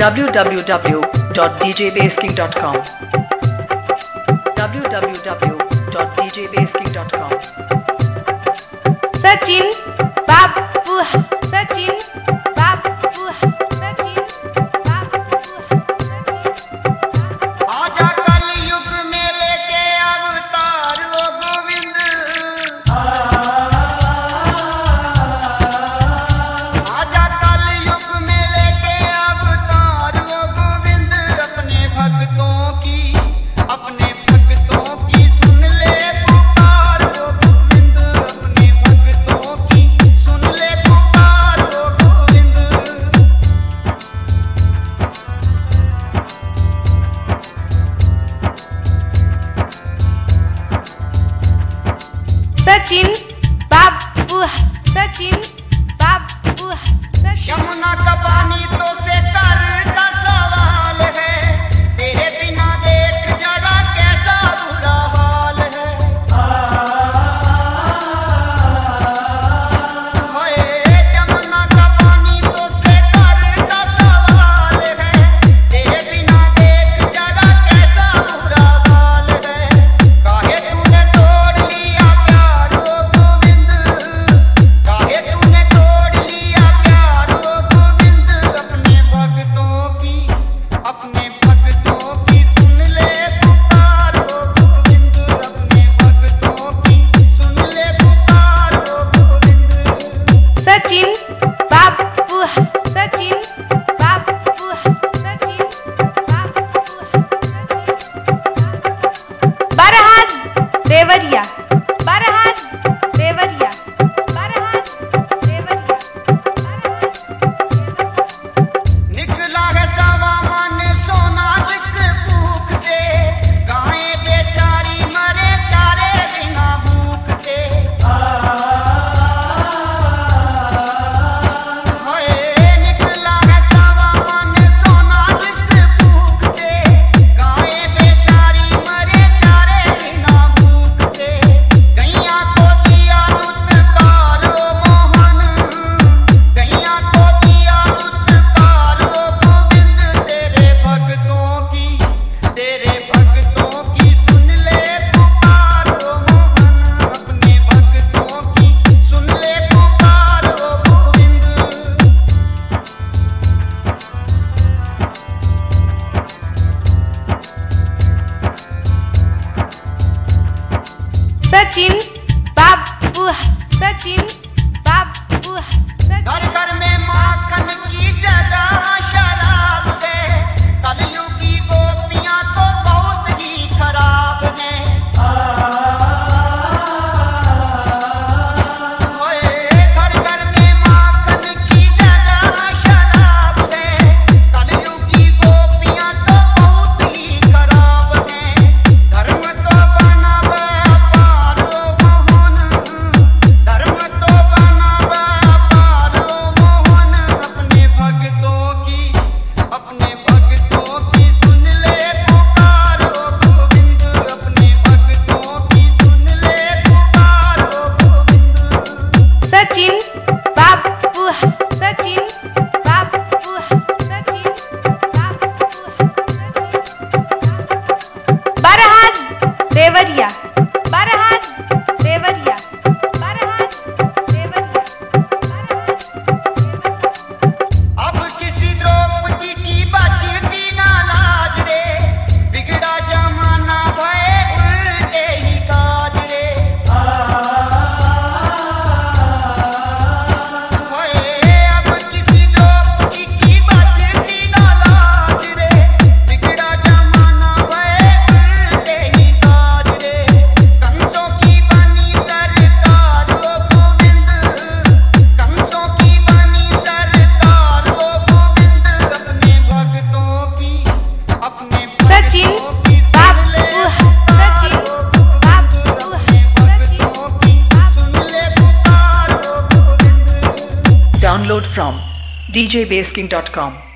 www.djbasking.com www.djbasking.com Sachin बाबू सचिन बाबू सचिन बाबू आजा कल युग में लेके अवतार ओ गोविंद आजा कल युग में लेके अवतार ओ गोविंद अपने भक्तों की सुन ले पुकार ओ गोविंद अपने भक्तों की सुन ले पुकार ओ गोविंद सचिन बाबू सचिन बाबू यमुना का पानी तो से कर का सवाल है तेरे बिना देख जरा कैसा बुरा हाल है ओए यमुना का पानी तो से कर का सवाल है तेरे बिना देख जरा कैसा बुरा हाल है काहे तूने तोड़ लिया प्यार ओ गोविंद काहे तूने तोड़ लिया प्यार ओ गोविंद अपने भक्तों की सुन ले पुकार ओ गोविंद अपने भक्तों की सुन ले पुकार ओ गोविंद सचिन बाबू सचिन बाबू सचिन बाबू बरहात देवरिया बरहात देवरिया बरहात देवरिया निकला है सवा मन सोना जिस भूख से गाय बेचारी मरे चारे बिना भूख से ओए निकला है सवा मन सोना जिस भूख से गाय बेचारी मरे चारे बिना भूख से गैया को दिया उत्कार ओ मोहन गैया को दिया उत्कार ओ गोविंद तेरे भक्तों की सुन ले पुकार ओ मोहन अपने भक्तों की सुन ले पुकार ओ गोविंद सचिन बाबू सचिन बाबू घर घर में माखन की जगह शराब है कलयुगी गोपियां तो बहुत ही खराब है ओए घर घर में माखन की जगह शराब है कलयुगी गोपियां तो बहुत ही खराब है धर्म तो बनावे अपार ओ मोहन धर्म तो बनावे अपार ओ मोहन अपने भक्तों की सुन ले पुकार ओ गोविंद अपने भक्तों की सुन ले पुकार ओ गोविंद सचिन बाबू सचिन बाबू सचिन बाबू बरहात देवरिया बरहात देवरिया बरहात देवरिया अब किसी द्रौपदी की बचती ना लाज रे बिगड़ा जमाना भय उल्टे ही काज रे ओए अब किसी द्रौपदी की बचती ना लाज रे बिगड़ा जमाना भय उल्टे ही काज रे कंसों की बनी सरकार ओ गोविंद कंसों की बनी सरकार ओ गोविंद अपने भक्तों की सचिन बाबू सचिन बाबू सचिन सुन ले पुकार ओ गोविंद Download from djbasking.com